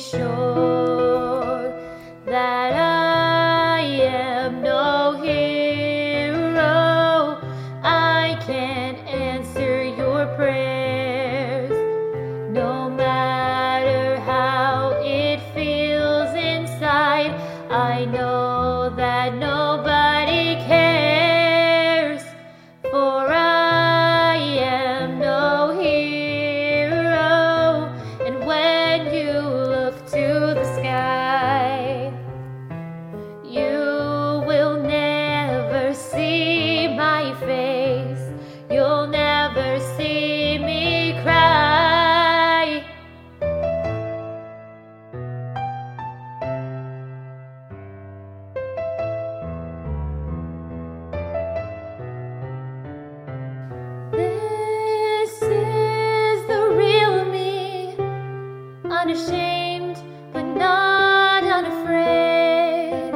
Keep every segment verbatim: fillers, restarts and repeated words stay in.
sure that I am no hero. I can't answer your prayers, no matter how it feels inside. I know that nobody cares, for I am no hero. And when you look to the sky, you will never see my face. You'll never see me cry. This is the real me, unashamed but not unafraid.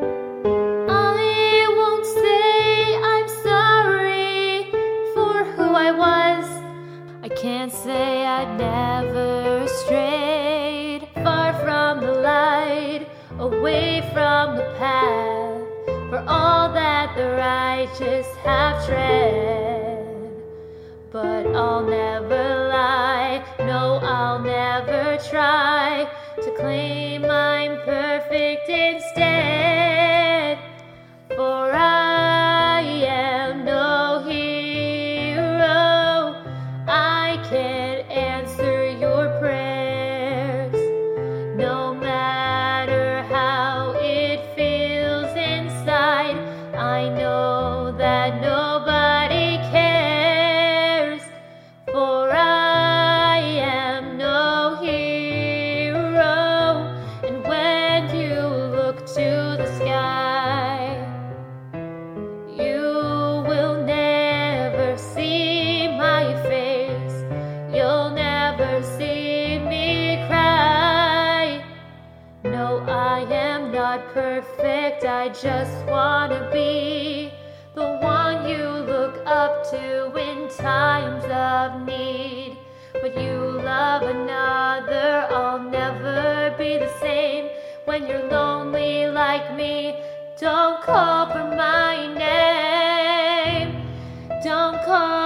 I won't say I'm sorry for who I was. I can't say I'd never strayed far from the light, away from the path, for all that the righteous have tread. But I'll never lie, no, I'll never try to claim I'm perfect instead, for I am no hero. I can't answer your prayers, no matter how it feels inside. I know that nobody cares, for I am no hero. And when you look to the sky, you will never see my face. You'll never see me cry. No, I am not perfect. I just wanna be the one you look up to in times of need. But you love another, I'll never be the same. When you're lonely like me, don't call for my name. Don't call